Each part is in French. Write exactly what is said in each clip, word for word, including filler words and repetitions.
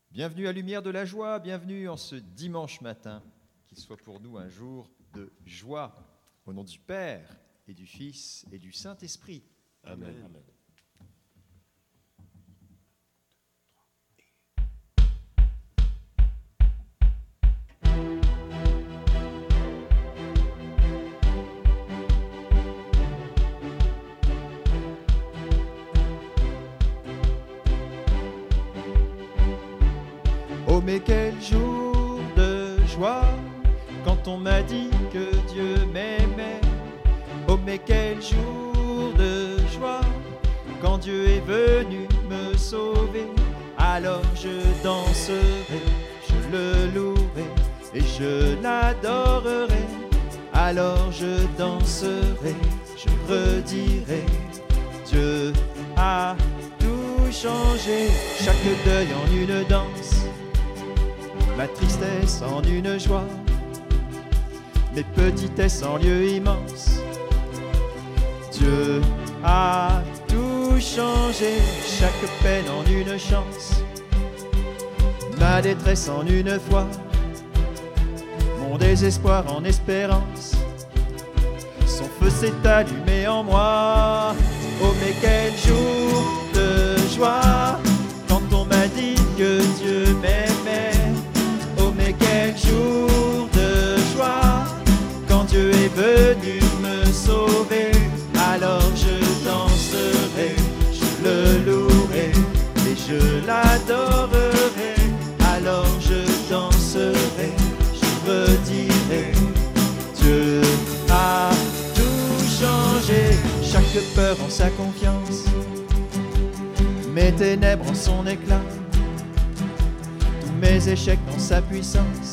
Bienvenue à Lumière de la Joie, bienvenue en ce dimanche matin, qu'il soit pour nous un jour de joie, au nom du Père et du Fils et du Saint-Esprit. Amen. Amen. Oh mais quel jour de joie quand on m'a dit que Dieu m'aimait. Oh mais quel jour de joie quand Dieu est venu me sauver. Alors je danserai, je le louerai et je l'adorerai. Alors je danserai, je redirai, Dieu a tout changé. Chaque deuil en une danse, ma tristesse en une joie, mes petitesses en lieu immense. Dieu a tout changé, chaque peine en une chance, ma détresse en une foi, mon désespoir en espérance. Son feu s'est allumé en moi. Oh mais quel jour de joie quand on m'a dit que Dieu m'aimait. Oh mais quel jour de joie quand Dieu est venu me sauver. Alors je danserai, je le louerai et je l'adorerai. Alors je danserai, je redirai, Dieu a tout changé. Chaque peur en sa confiance, mes ténèbres en son éclat, mes échecs dans sa puissance.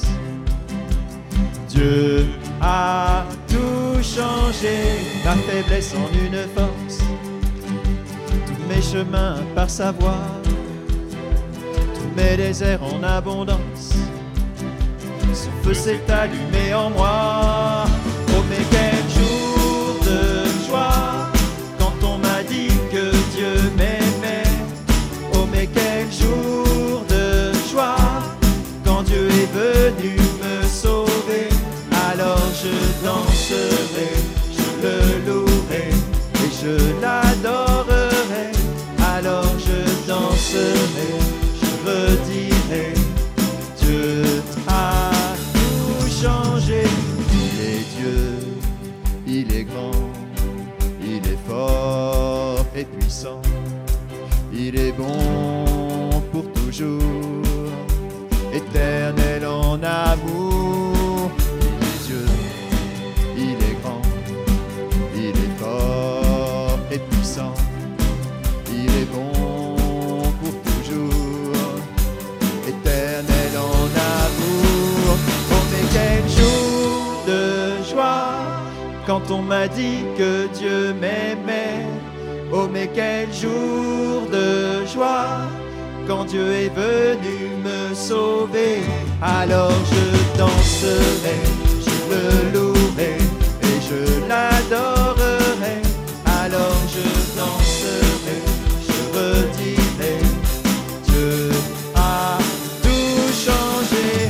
Dieu a tout changé, ma faiblesse en une force, tous mes chemins par sa voie, tous mes déserts en abondance. Son feu s'est allumé en moi. Oh mais quel jour de joie quand on m'a dit que Dieu m'aimait. Oh mais quel jour de joie quand Dieu est venu me sauver. Alors je danserai, je le louerai et je l'adorerai. Alors je danserai, je redirai, Dieu a tout changé. Il est Dieu, il est grand, il est fort et puissant. Il est bon pour toujours, éternel en amour. Il est Dieu, il est grand, il est fort et puissant. Il est bon pour toujours, éternel en amour. Oh mais quel jour de joie quand on m'a dit que Dieu m'aimait. Oh mais quel jour de joie quand Dieu est venu me sauver. Alors je danserai, je le louerai et je l'adorerai. Alors je danserai, je redirai, Dieu a tout changé,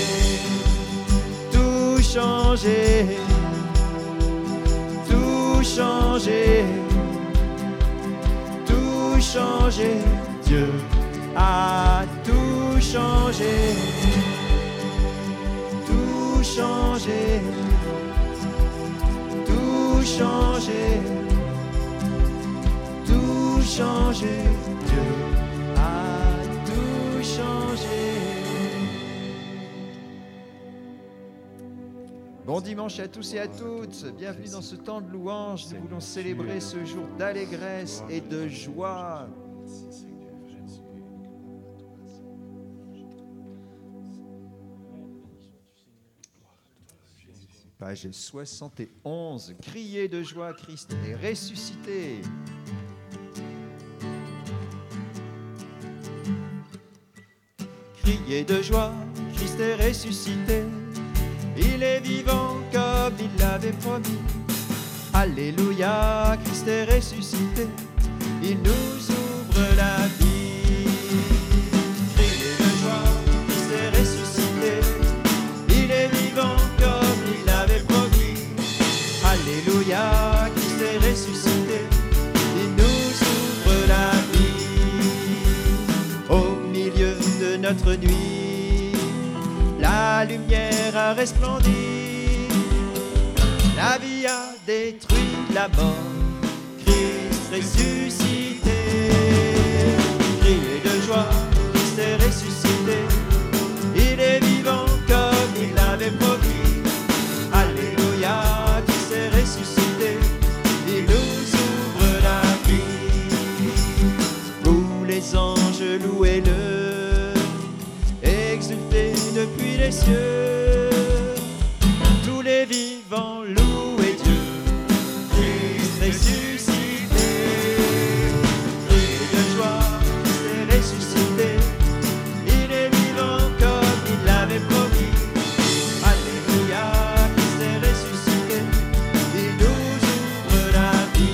tout changé, tout changé, tout changé. Dieu a tout changé, tout changé, tout changé, tout changé. Dieu a tout changé. Bon dimanche à tous et à toutes, bienvenue dans ce temps de louange. Nous voulons célébrer ce jour d'allégresse et de joie. Page soixante et onze, criez de joie, Christ est ressuscité. Criez de joie, Christ est ressuscité. Il est vivant comme il l'avait promis. Alléluia, Christ est ressuscité. Il nous ouvre la vie. Criez de joie. notre nuit, la lumière a resplendi. La vie a détruit la mort, Christ ressuscité. Criez de joie, Christ est ressuscité. Il est vivant comme il l'avait promis. Alléluia, Christ est ressuscité. Il nous ouvre la vie. Vous les anges, louez-le, exultez depuis les cieux. Tous les vivants louez Dieu, Christ ressuscité. Criez de joie, Christ est ressuscité. Il est vivant comme il l'avait promis. Alléluia, Christ est ressuscité. Il nous ouvre la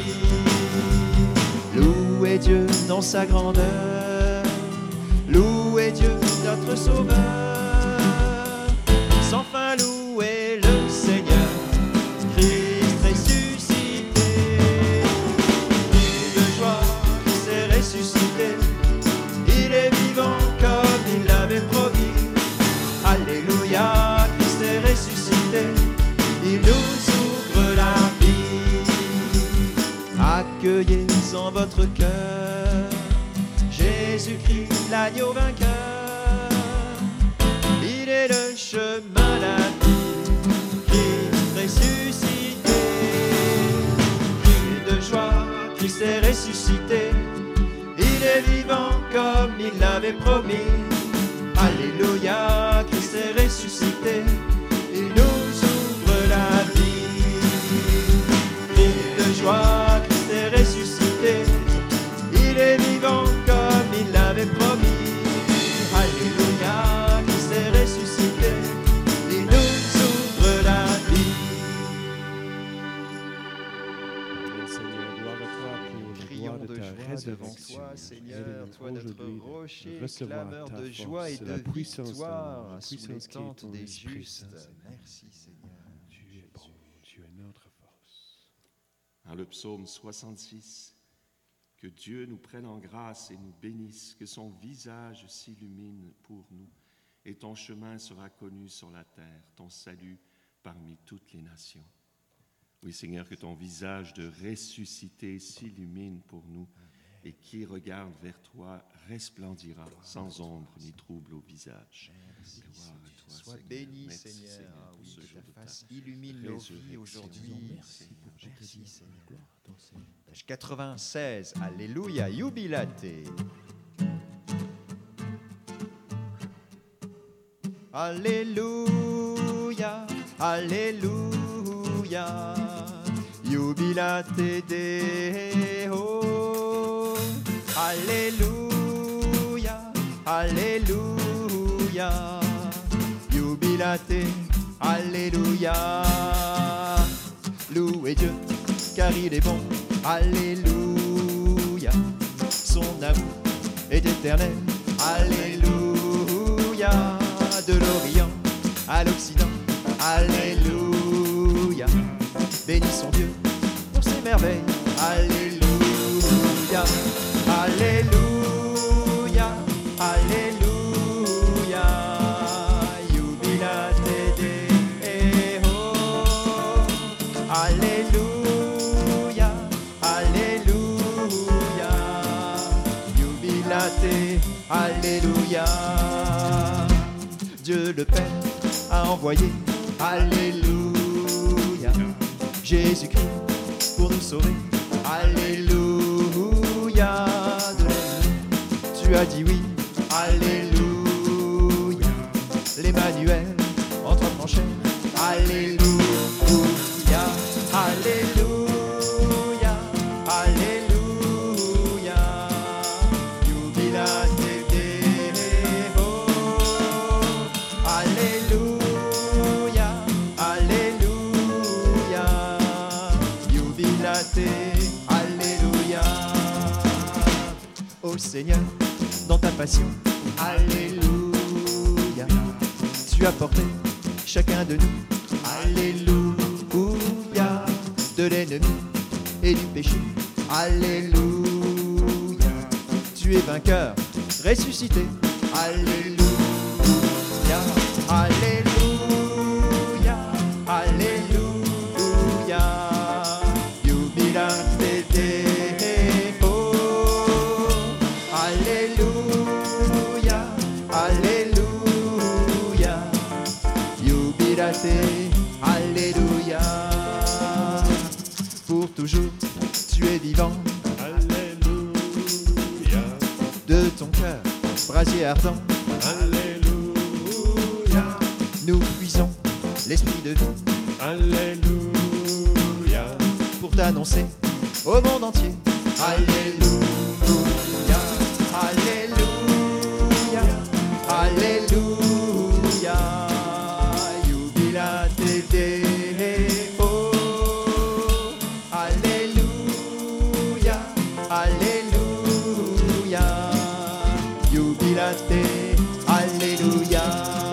vie. Louez Dieu dans sa grandeur, louez Dieu notre Sauveur. Sans fin louez le Seigneur, Christ ressuscité. Criez de joie, Christ est ressuscité. Il est vivant comme il l'avait promis. Alléluia, Christ est ressuscité. Il nous ouvre la vie. Accueillez en votre cœur Jésus-Christ, l'agneau vainqueur. Il est le chemin, la vie, Christ ressuscité. Criez de joie, Christ est ressuscité. Il est vivant comme il l'avait promis. Alléluia, Christ est ressuscité. Il nous ouvre la vie. Criez de joie, Christ est ressuscité. Il est vivant comme il l'avait promis. Alléluia, Christ est ressuscité. Il nous ouvre la vie. Seigneur, gloire à toi pour le Crions gloire de de ta joie devant résurrection. toi, Seigneur, Aide-nous toi notre aujourd'hui de rocher, recevoir clameur ta de force, joie et de la puissance, victoire la sous puissance les qui est tentes ton des Esprit justes. Saint, Seigneur. Merci, Seigneur. Tu es bon, tu es notre force. Dans le psaume soixante-six, que Dieu nous prenne en grâce et nous bénisse, que son visage s'illumine pour nous et ton chemin sera connu sur la terre, ton salut parmi toutes les nations. Oui, Seigneur, que ton visage de ressuscité s'illumine pour nous et qui regarde vers toi resplendira sans ombre ni trouble au visage. Gloire à toi, Sois Seigneur. béni, Merci, Seigneur. Seigneur, Ah pour oui, ce que jour ta de ta face illumine nos vies résurrection. aujourd'hui. Merci pour ton Merci, béni. Seigneur. Page quatre-vingt-seize. Alléluia, jubilate. Alléluia, Alléluia, jubilate Deo. Alléluia, Alléluia, jubilate, Alléluia. Louez Dieu, car il est bon, Alléluia. Son amour est éternel, Alléluia. De l'Orient à l'Occident, Alléluia. Bénissons Dieu pour ses merveilles, Alléluia. Alléluia, Alléluia. Jubilate Deo. Alléluia, Alléluia. Jubilate, Alléluia. Dieu le Père a envoyé, Alléluia, Jésus-Christ pour nous sauver, Alléluia. De l'ennemi, tu as dit oui, Alléluia. L'Emmanuel entre en chaîne, Alléluia, Alléluia, Alléluia. Jubilate Deo. Alléluia, Alléluia, jubilate, Alléluia. Ô Seigneur, dans ta passion, Alléluia, tu as porté chacun de nous, Alléluia, de l'ennemi et du péché, Alléluia. Tu es vainqueur, ressuscité, Alléluia. jubilate, alléluia. Pour toujours, tu es vivant. Alléluia. De ton cœur, brasier ardent, Alléluia. nous puisons l'esprit de vie Alléluia. pour t'annoncer au monde entier. Alléluia, alléluia, alléluia. Jubilate Deo. Alléluia, alléluia. Jubilate, alléluia.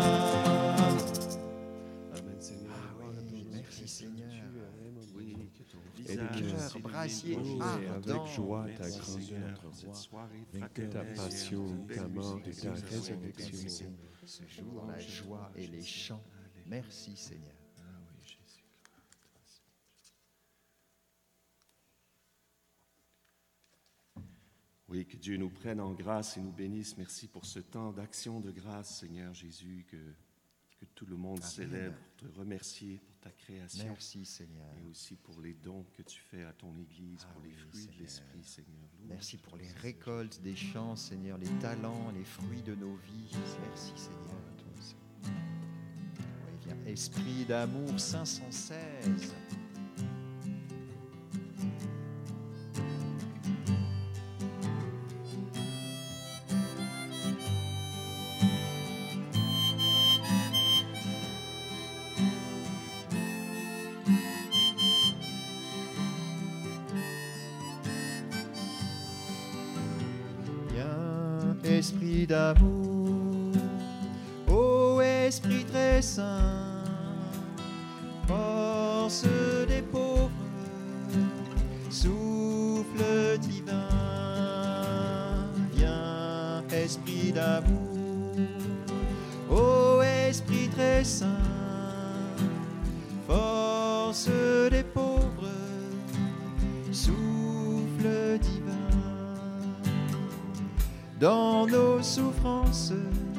Amen, Seigneur. Ah oui, Gloire à ton nom. merci, Seigneur. Tu es vraiment Oui, magnifique. que ton Et visage de cœur s'illumine brassier pour nous. Oh, et ardent. avec joie ta Merci, grandeur, Seigneur, notre pour cette roi. soirée Et que ta fraternelle, passion, cette belle ta mort musique et que ta nous avons résurrection. entendue. Ce jour, la joie et les chants. Merci, Seigneur. Ah oui, Jésus. Oui, que Dieu nous prenne en grâce et nous bénisse. Merci pour ce temps d'action de grâce, Seigneur Jésus, que, que tout le monde Amen. célèbre, pour te remercier pour ta création. Merci, Seigneur. Et aussi pour les dons que tu fais à ton Église, Ah pour les oui, fruits Seigneur. de l'Esprit, Seigneur. Louange Merci à pour toi, les Seigneur. récoltes des champs, Seigneur, les talents, les fruits de nos vies. Merci, Seigneur. Oui, viens, Esprit d'amour cinq cent seize. Viens, Esprit d'amour, ô Esprit très saint, force des pauvres, souffle divin. Viens, Esprit d'amour, ô Esprit très saint, force des pauvres, souffle divin. Dans nos souffrances,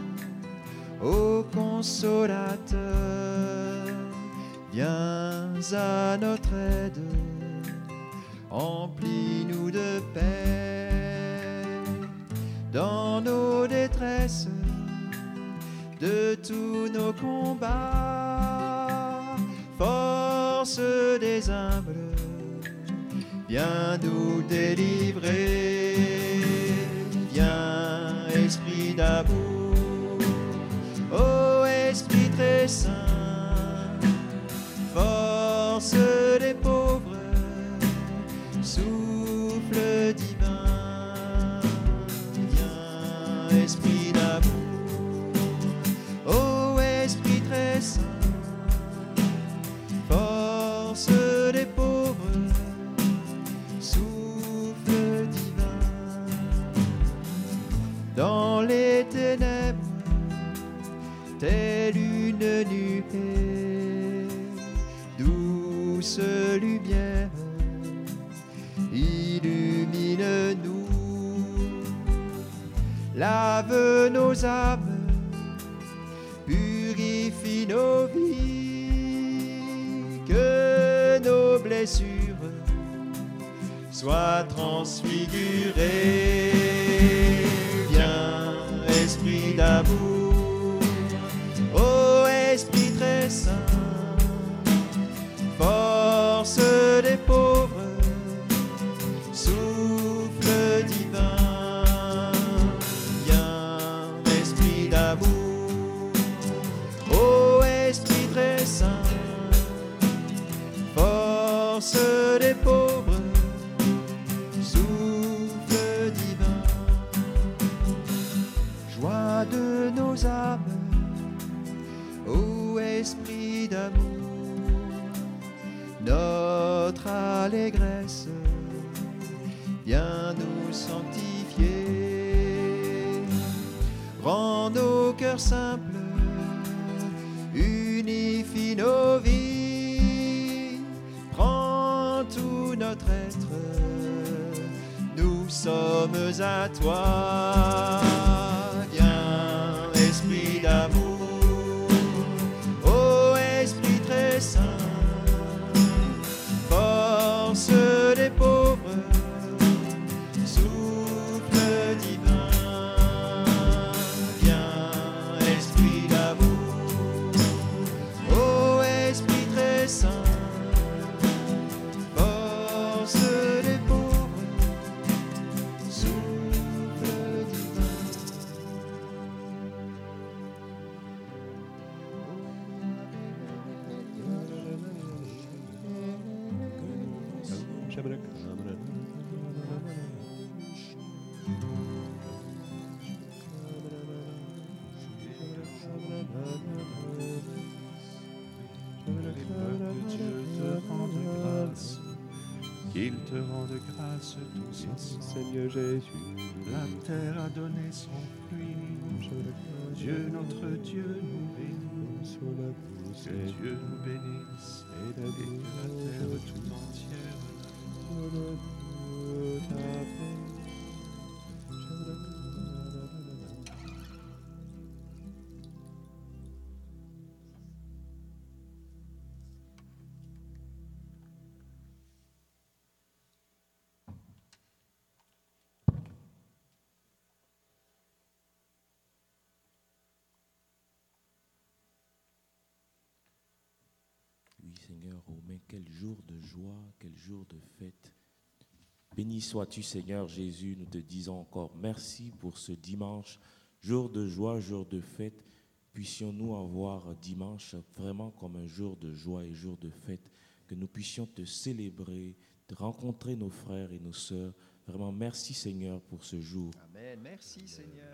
ô consolateur, viens à notre aide, emplis-nous de paix. Dans nos détresses, de tous nos combats, force des humbles, viens nous délivrer. Viens, Esprit d'amour, ô Esprit très saint, force des pauvres, souffle divin. Viens, Esprit d'amour, ô Esprit très saint, force des pauvres, souffle divin. Dans les ténèbres, telle une nuée, douce lumière, illumine-nous, lave nos âmes, purifie nos vies, que nos blessures soient transfigurées. Viens, Esprit d'amour, ô Esprit très saint, force des pauvres, souffle divin. Viens, Esprit d'amour, ô Esprit très saint, force des pauvres, souffle divin. Joie de nos âmes, ô Esprit d'amour, notre allégresse, viens nous sanctifier. Rends nos cœurs simples, unifie nos vies, prends tout notre être, nous sommes à toi. Viens, Esprit d'amour, ô Esprit Les peuples de Dieu te rendent grâce, qu'ils te rendent grâce tous ensemble. Seigneur Jésus, La terre a donné son fruit, Dieu notre Dieu nous bénit. Que Dieu nous bénisse et que la terre tout entière Oui, Seigneur, oh, mais quel jour de joie, quel jour de fête. Béni sois-tu, Seigneur Jésus. Nous te disons encore merci pour ce dimanche, jour de joie, jour de fête. Puissions-nous avoir dimanche vraiment comme un jour de joie et jour de fête, que nous puissions te célébrer, de rencontrer nos frères et nos sœurs. Vraiment, merci, Seigneur, pour ce jour. Amen. Merci, Seigneur.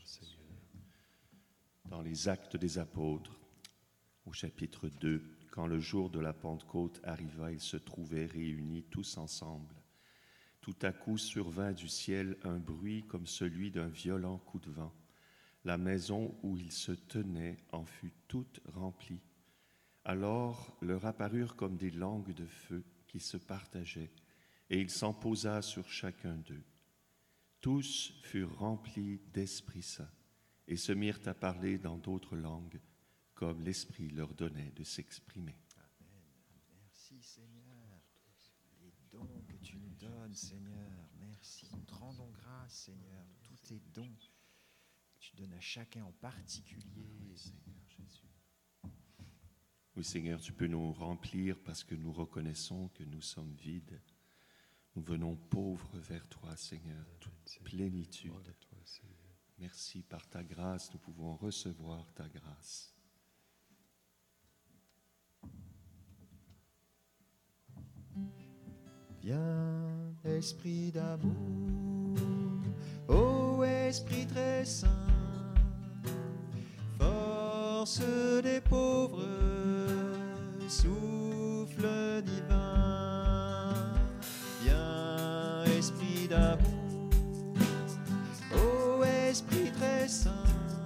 Dans les Actes des Apôtres, au chapitre deux, quand le jour de la Pentecôte arriva, ils se trouvaient réunis tous ensemble. Tout à coup survint du ciel un bruit comme celui d'un violent coup de vent. La maison où ils se tenaient en fut toute remplie. Alors leur apparurent comme des langues de feu qui se partageaient, et il s'en posa sur chacun d'eux. Tous furent remplis d'Esprit Saint et se mirent à parler dans d'autres langues, comme l'Esprit leur donnait de s'exprimer. Amen. Merci, Seigneur. Les dons que tu nous donnes, Seigneur. Merci. Nous te rendons grâce, Seigneur, de tous tes dons que tu donnes à chacun en particulier. Oui, Seigneur Jésus. Oui, Seigneur, tu peux nous remplir parce que nous reconnaissons que nous sommes vides. Nous venons pauvres vers toi, Seigneur, toute plénitude. Merci, par ta grâce, nous pouvons recevoir ta grâce. Viens, Esprit d'amour, ô Esprit très saint, force des pauvres, souffle divin. Viens, Esprit d'amour, ô Esprit très saint,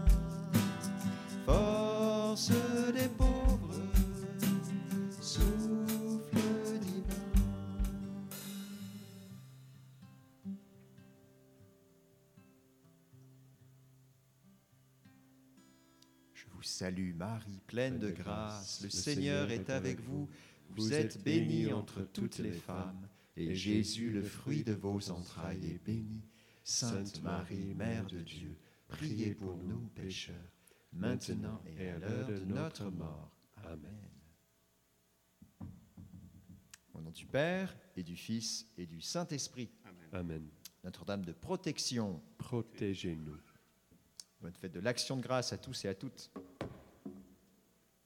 force des pauvres, souffle divin. Je vous salue Marie, pleine de grâce, le Seigneur est avec vous. Vous êtes bénie entre toutes les femmes, et Jésus, le fruit de vos entrailles, est béni. Sainte Marie, Mère de Dieu, priez pour nous pécheurs, maintenant et à l'heure de notre mort. Amen. Au nom du Père, et du Fils, et du Saint-Esprit. Amen. Notre-Dame de protection. Protégez-nous. Bonne fête de l'Action de grâce à tous et à toutes.